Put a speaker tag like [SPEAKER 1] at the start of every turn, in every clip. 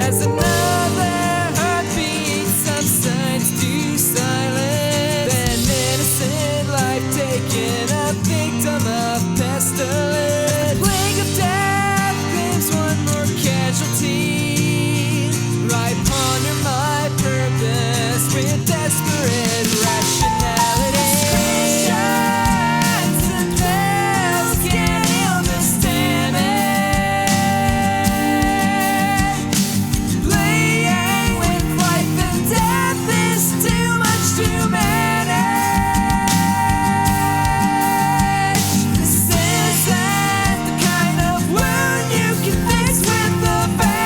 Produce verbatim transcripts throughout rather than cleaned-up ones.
[SPEAKER 1] As another heartbeat subsides to silence, an innocent life taken, a victim of pestilence. Plague of death claims one more casualty. I ponder my purpose with desperate rationality. Screenshots and pills can't heal this damage. Playing with life and death is too much to manage. This isn't the kind of wound you can fix with a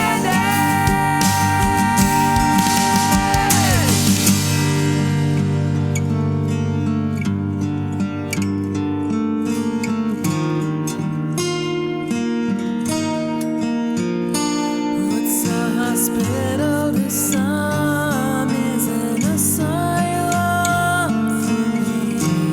[SPEAKER 1] hospital to some is an asylum for me.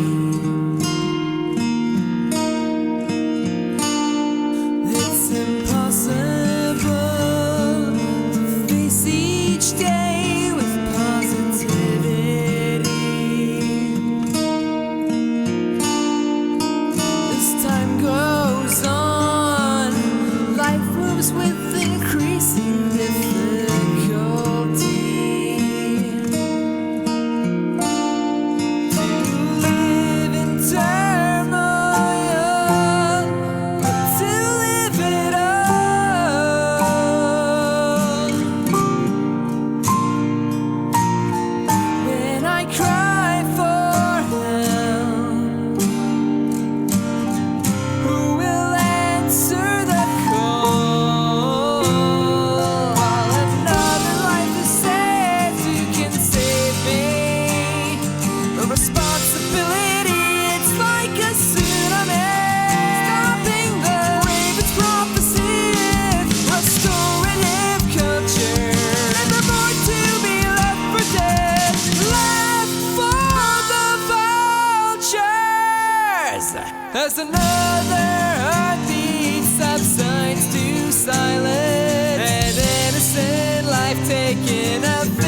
[SPEAKER 1] It's impossible to face each day with positivity. As time goes on, life moves with increasing difficulty. To live in turmoil, but to live it all. When I cry for help, who will answer the call? While another life is saved, who can save me? A responsibility, it's like a tsunami, stopping the wave. It's prophecy, restorative culture. Never more to be left for dead, left for the vultures. As another heartbeat subsides to silence, an innocent life taken, a